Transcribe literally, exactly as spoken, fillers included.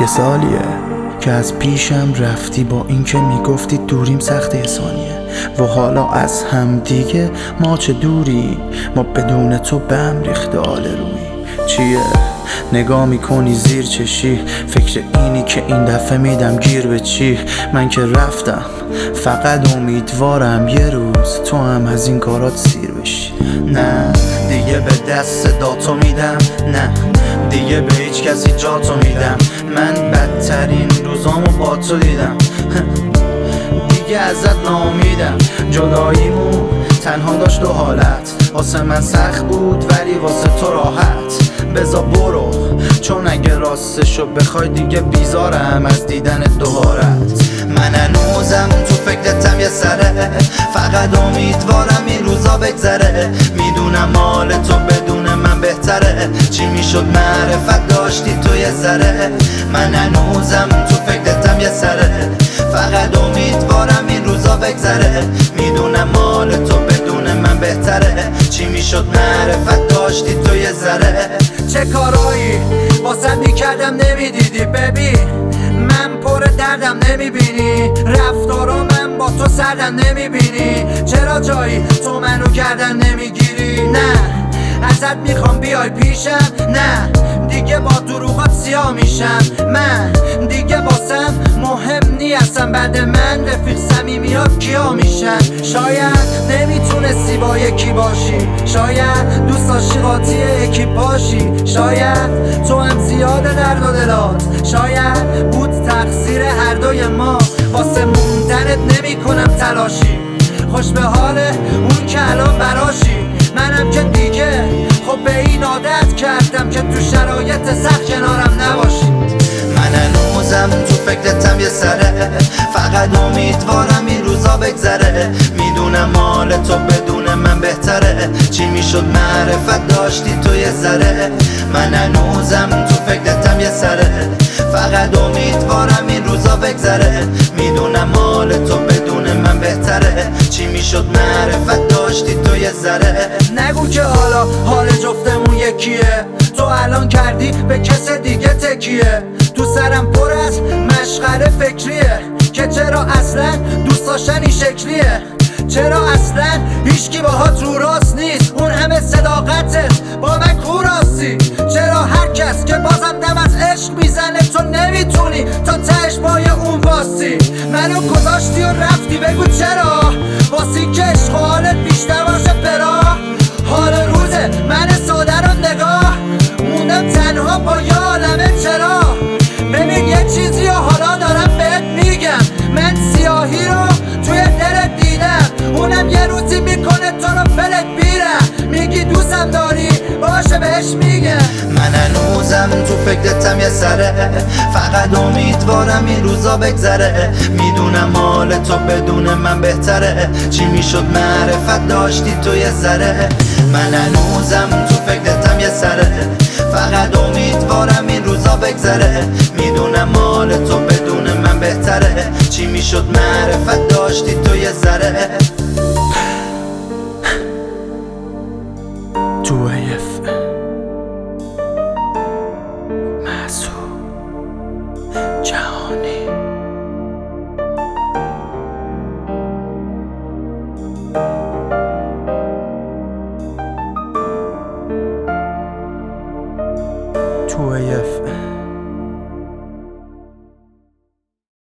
یه سالیه که از پیشم رفتی، با اینکه میگفتی دوریم سخت یه ثانیه، و حالا از هم دیگه ما چه دوری، ما بدون تو به هم ریخته آل روی. چیه نگاه میکنی زیر چشی، فکر اینی که این دفعه میدم گیر به چی؟ من که رفتم فقط امیدوارم یه روز تو هم از این کارات سیر بشی. نه دیگه به دست صداتو میدم، نه دیگه به هیچ کسی جاتو میدم. من بدترین روزامو با تو دیدم، دیگه ازت ناامیدم. جداییمون تنها داشت دو حالت، واسه من سخت بود ولی واسه تو راحت. بزا برو، چون اگه راستشو بخوای دیگه بیزارم از دیدن دوبارت. من هنوزم تو فکرتم یه سره، فقط امیدوارم این روزا بگذره. میدونم مال تو بدون من بهتره، چی میشد معرفت داشتی تو یه ذره. من هنوزم تو فکرتم یه سره، فقط امیدوارم این روزا بگذره. میدونم مال تو بدون من بهتره، چی میشد معرفت داشتی تو یه ذره. چه کارایی واسه میکردم نمیدیدی ببین، من پر دردم نمیبینی، رفتارا من با تو سردم نمیبینی. چرا جایی تو منو کردن نمیگیری؟ نه ازت میخوام بیای پیشم، نه دیگه با دروغات سیاه میشم. من دیگه واسم مهم نیستم، بعد من رفیق صمیمی ها کیا میشن. شاید نمیتونستی با یکی باشی، شاید دوست داشتی قاطی یکی باشی، شاید تو هم زیاده درد و دلات، شاید بود تقصیر هر دوی ما. واسه موندنت نمی کنم تلاشی، خوش به حال اون که الان براشی. منم که دیگه خب به این عادت کردم که تو شرایط سخت کنارم نباشی. من هنوزم تو فکرتم یه سره، فقط امیدوارم این روزا بگذره. میدونم مال تو بدون من بهتره، چی میشد معرفت داشتی تو یه ذره. من هنوزم تو فکرتم یه سره، فقط امیدوارم این روزا بگذره. میدونم مال تو بدون من بهتره، چی میشد معرفت داشتی تو یه ذره. نگو که حالا حال جفتمون یکیه، تو الان کردی به کس دیگه تکیه. تو سرم پر از مشغله فکریه که چرا اصلا دوست داشتن این شکلیه، چرا اصلا هیچکی باهات رو راست نیست، اون همه صداقتت با من کوراستی. چرا هر کس که بازم دم از عشق میزنه تو نمیتونی تا تهش پای اون واستی. منو گذاشتی و رفتی، بگو چرا؟ واسی که عشق و حالت بیشتر باشه برا. حال روزه من ساده رو نگاه موندم تنها با یه عالمه چرا. ببین یه چیزی و حالا دارم بهت میگم، من سیاهی رو توی دلت دیدم، اونم یه روزی میکنه تو رو فلت بیرم. میگی دوستم داری باشه بهش میگم. من هنوزم تو فکرتم یه سره، فقط امیدوارم این روزا بگذره. میدونم مال تو بدون من بهتره، چی میشد معرفت داشتی تو یه ذره. من هنوزم تو فکرتم یه سره، فقط امیدوارم این روزا بگذره. میدونم مال تو بدون من بهتره، چی میشد معرفت داشتی تو یه ذره. تو ایف محسوب جهانی. تو ایف